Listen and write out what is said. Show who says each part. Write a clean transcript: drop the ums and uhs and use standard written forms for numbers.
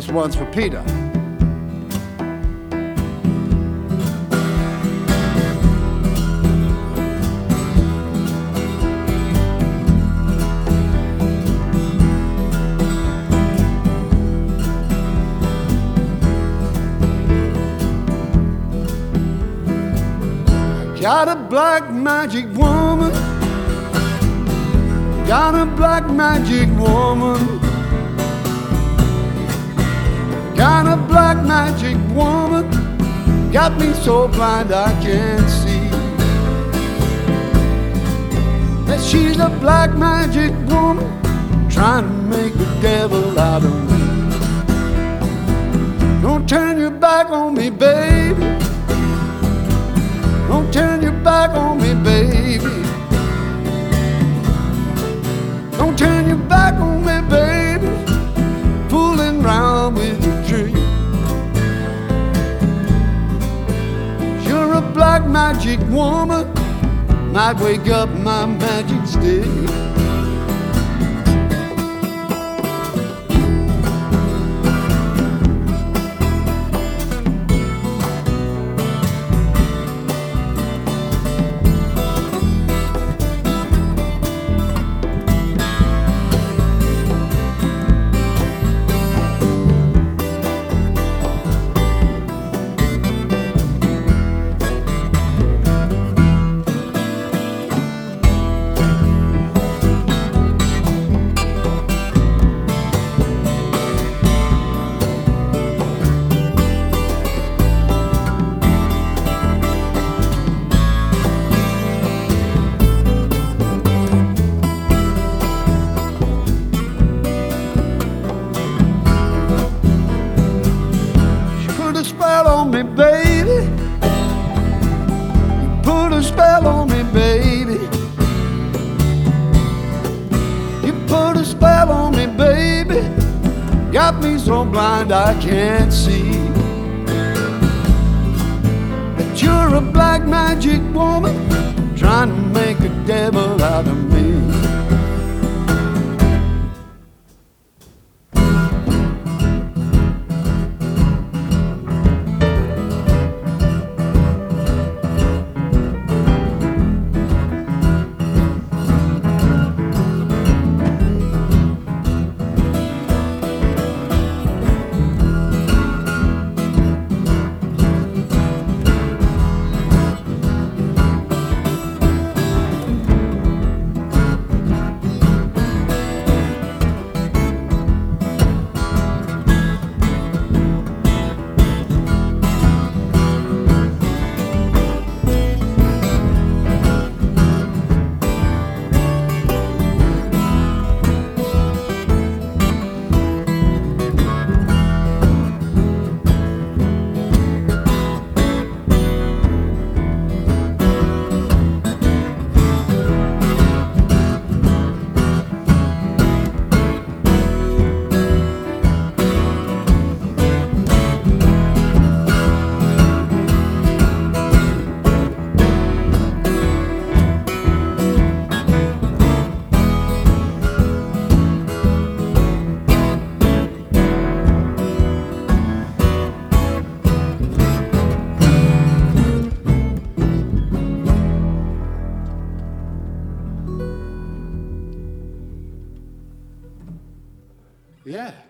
Speaker 1: one's for Peter. Got a black magic woman, got a black magic woman, got a black magic woman, got me so blind I can't see. That she's a black magic woman, trying to make the devil out of me. Don't turn your back on me, baby. Don't turn your back on me, baby. Don't turn your back on me, baby. Fooling around with your tree. You're a black magic woman, might wake up my magic stick. On me, baby. You put a spell on me, baby. You put a spell on me, baby. Got me so blind I can't see. That you're a black magic woman, trying to make a devil out of me. Yeah.